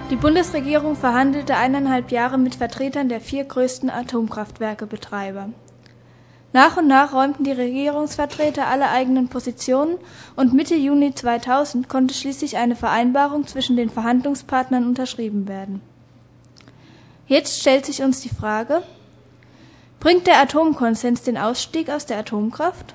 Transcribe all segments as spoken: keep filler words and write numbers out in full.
Die Bundesregierung verhandelte eineinhalb Jahre mit Vertretern der vier größten Atomkraftwerkebetreiber. Nach und nach räumten die Regierungsvertreter alle eigenen Positionen und Mitte Juni zweitausend konnte schließlich eine Vereinbarung zwischen den Verhandlungspartnern unterschrieben werden. Jetzt stellt sich uns die Frage: Bringt der Atomkonsens den Ausstieg aus der Atomkraft?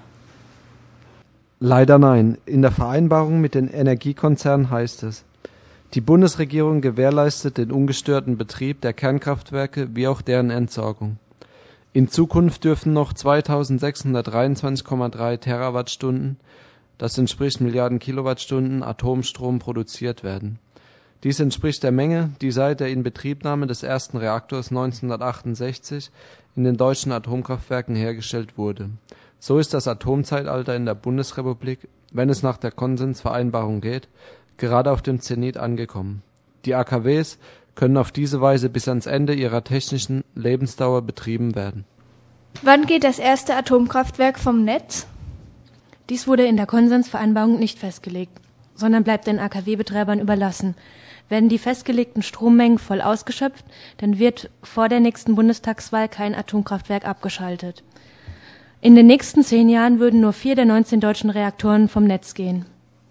Leider nein. In der Vereinbarung mit den Energiekonzernen heißt es: Die Bundesregierung gewährleistet den ungestörten Betrieb der Kernkraftwerke wie auch deren Entsorgung. In Zukunft dürfen noch zweitausendsechshundertdreiundzwanzig Komma drei Terawattstunden, das entspricht Milliarden Kilowattstunden, Atomstrom produziert werden. Dies entspricht der Menge, die seit der Inbetriebnahme des ersten Reaktors neunzehnhundertachtundsechzig in den deutschen Atomkraftwerken hergestellt wurde. So ist das Atomzeitalter in der Bundesrepublik, wenn es nach der Konsensvereinbarung geht, gerade auf dem Zenit angekommen. Die A K Ws können auf diese Weise bis ans Ende ihrer technischen Lebensdauer betrieben werden. Wann geht das erste Atomkraftwerk vom Netz? Dies wurde in der Konsensvereinbarung nicht festgelegt, sondern bleibt den A K W-Betreibern überlassen. Werden die festgelegten Strommengen voll ausgeschöpft, dann wird vor der nächsten Bundestagswahl kein Atomkraftwerk abgeschaltet. In den nächsten zehn Jahren würden nur vier der neunzehn deutschen Reaktoren vom Netz gehen.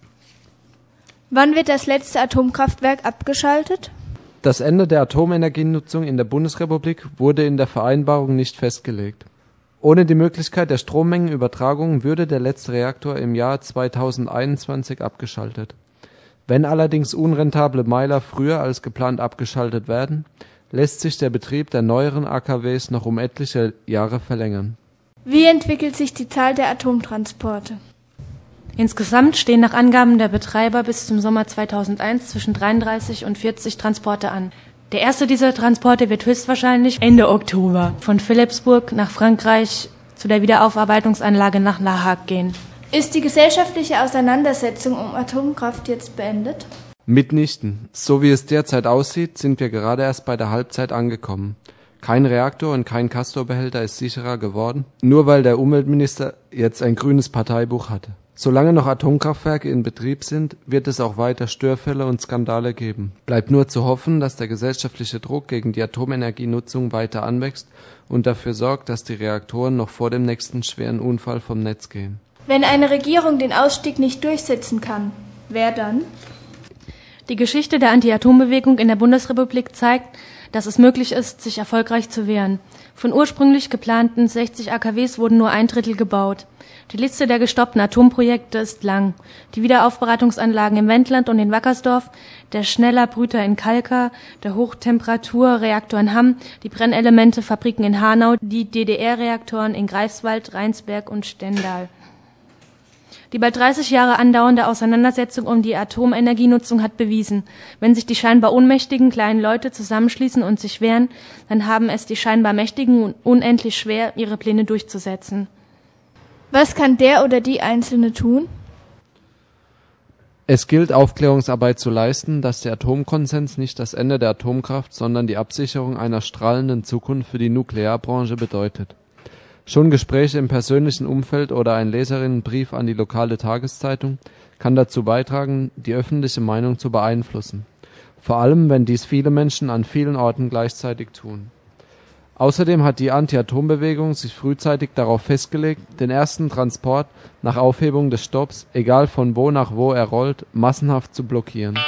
Wann wird das letzte Atomkraftwerk abgeschaltet? Das Ende der Atomenergienutzung in der Bundesrepublik wurde in der Vereinbarung nicht festgelegt. Ohne die Möglichkeit der Strommengenübertragung würde der letzte Reaktor im Jahr zweitausendeinundzwanzig abgeschaltet. Wenn allerdings unrentable Meiler früher als geplant abgeschaltet werden, lässt sich der Betrieb der neueren A K Ws noch um etliche Jahre verlängern. Wie entwickelt sich die Zahl der Atomtransporte? Insgesamt stehen nach Angaben der Betreiber bis zum Sommer zweitausendeins zwischen dreiunddreißig und vierzig Transporte an. Der erste dieser Transporte wird höchstwahrscheinlich Ende Oktober von Philippsburg nach Frankreich zu der Wiederaufarbeitungsanlage nach La Hague gehen. Ist die gesellschaftliche Auseinandersetzung um Atomkraft jetzt beendet? Mitnichten. So wie es derzeit aussieht, sind wir gerade erst bei der Halbzeit angekommen. Kein Reaktor und kein Castor-Behälter ist sicherer geworden, nur weil der Umweltminister jetzt ein grünes Parteibuch hatte. Solange noch Atomkraftwerke in Betrieb sind, wird es auch weiter Störfälle und Skandale geben. Bleibt nur zu hoffen, dass der gesellschaftliche Druck gegen die Atomenergienutzung weiter anwächst und dafür sorgt, dass die Reaktoren noch vor dem nächsten schweren Unfall vom Netz gehen. Wenn eine Regierung den Ausstieg nicht durchsetzen kann, wer dann? Die Geschichte der Anti-Atom-Bewegung in der Bundesrepublik zeigt, dass es möglich ist, sich erfolgreich zu wehren. Von ursprünglich geplanten sechzig A K Ws wurden nur ein Drittel gebaut. Die Liste der gestoppten Atomprojekte ist lang. Die Wiederaufbereitungsanlagen im Wendland und in Wackersdorf, der Schneller-Brüter in Kalkar, der Hochtemperaturreaktor in Hamm, die Brennelementefabriken in Hanau, die D D R-Reaktoren in Greifswald, Rheinsberg und Stendal. Die bald dreißig Jahre andauernde Auseinandersetzung um die Atomenergienutzung hat bewiesen, wenn sich die scheinbar ohnmächtigen kleinen Leute zusammenschließen und sich wehren, dann haben es die scheinbar Mächtigen unendlich schwer, ihre Pläne durchzusetzen. Was kann der oder die Einzelne tun? Es gilt, Aufklärungsarbeit zu leisten, dass der Atomkonsens nicht das Ende der Atomkraft, sondern die Absicherung einer strahlenden Zukunft für die Nuklearbranche bedeutet. Schon Gespräche im persönlichen Umfeld oder ein Leserinnenbrief an die lokale Tageszeitung kann dazu beitragen, die öffentliche Meinung zu beeinflussen. Vor allem, wenn dies viele Menschen an vielen Orten gleichzeitig tun. Außerdem hat die Anti-Atom-Bewegung sich frühzeitig darauf festgelegt, den ersten Transport nach Aufhebung des Stopps, egal von wo nach wo er rollt, massenhaft zu blockieren.